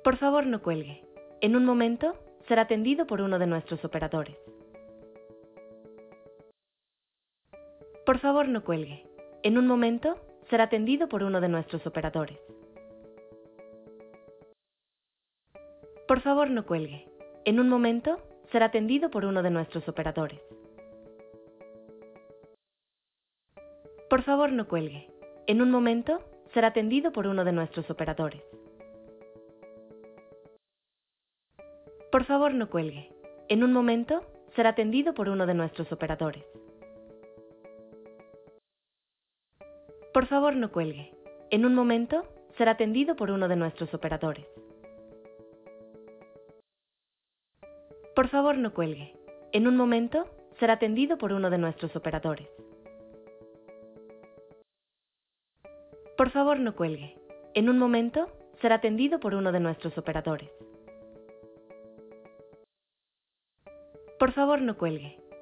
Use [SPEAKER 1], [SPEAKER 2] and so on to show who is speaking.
[SPEAKER 1] Por favor, no cuelgue. En un momento, será atendido por uno de nuestros operadores. Por favor, no cuelgue. En un momento, será atendido por uno de nuestros operadores. Por favor, no cuelgue. En un momento, será atendido por uno de nuestros operadores. Por favor, no cuelgue. En un momento, será atendido por uno de nuestros operadores. Por favor, no cuelgue. En un momento, será atendido por uno de nuestros operadores. Por favor, no cuelgue. En un momento, será atendido por uno de nuestros operadores. Por favor, no cuelgue. En un momento, será atendido por uno de nuestros operadores. Por favor, no cuelgue. En un momento, será atendido por uno de nuestros operadores. Por favor, no cuelgue.